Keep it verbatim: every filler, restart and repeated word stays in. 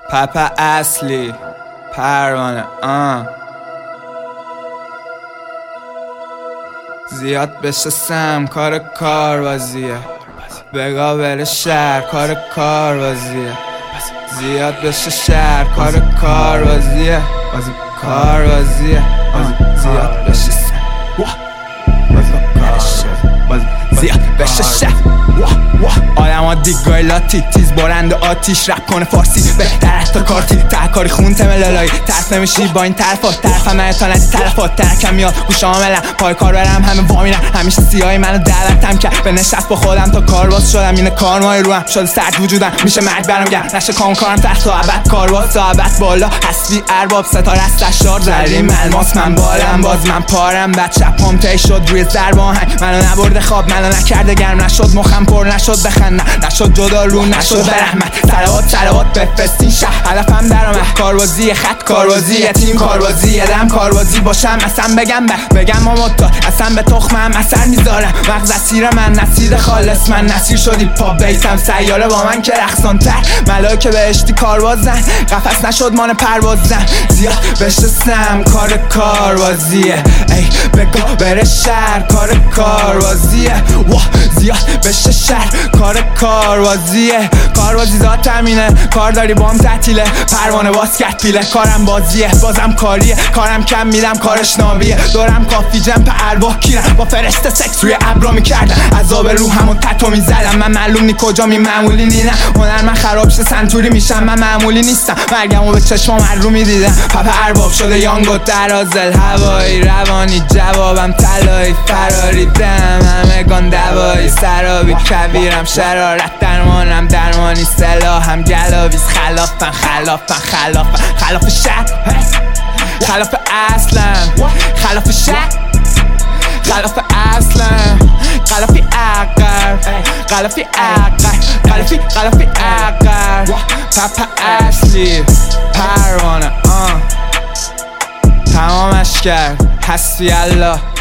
پپا اصلی پروانه آه زیاد بشه سم کار کاروازیه بگا بره شهر کار کاروازیه زیاد بشه شهر کار کاروازیه کاروازیه زیاد بشه سم زیاد بشه شهر آدم ها دیگای لاتی تیز بارند آتیش رپ کنه فارسی بهتر حتی کارتی ترکاری خون تم لالایی ترس نمیشی با این طرفات طرف همه تا ندی تلفات ترکم میاد گوش عاملم پای کار برم همه وامیرم همیشه سیاهی منو دعوتم کرد به نشست با خودم تا کارواز شدم اینه کارمای روم شده سرد وجودم میشه مرگ برم گرم نشه کام کارم تحت صحبت کارواز صحبت بالا حسبی ارباب ستاره از تشار زریم الماس من بالم باز من پارم بعد شب پام تی شد روی ضرب آهنگ منو نبرده خواب منو نکرده گرم نشد مخم پر نشد بخندم نشد جدا رو نشد به رحمت صلوات صلوات بفرستین شهر هدفم درآمد کاروازی خط کاروازی تیم کاروازی دم کاروازی باشم اصلا بگم به بگم ماموتا اصلا به تخمم اثر میذارم مغز اسیر من نسیر خالص من نسیر شدی پا بیتم سیاره با من که رقصان تر ملائکه بهشتی کاروازن قفس نشد مان پروازم زیاد بشه سم کار کاروازیه ای بگا بره شهر کار کاروازیه واه زیاد بشه شهر کار کاروازیه کاروازی ذات تامینه کار داری بام تعطیله پروانه باز کرد پیله کارم بازیه بازم کاریه کارم کم میدم کارش نابیه دورم کافی جمپ ارواح کیرم با فرشته سکس روی ابرا میکردم عذاب روحمو تتو میزدم من معلوم نی کجا می معمولی نینم هنر من خراب شه سنتوری میشم من معمولی نیستم مرگمو به چشمام رو میدیدم پپا ارباب شده یانگو درازل هوایی روانی جوابم طلایی فراری دم همه گان دوایی سرابی کبیرم شرارت درمانم درمانی سلاحم گلاویز خلافم خلافم خلافم خلاف شهر خلاف اصلم خلاف شهر خلاف اصلم خلافی عقل خلافی عقل خلافی خلافی عقل پپا اصلی پروانه آه تمامش کرد حسبی الله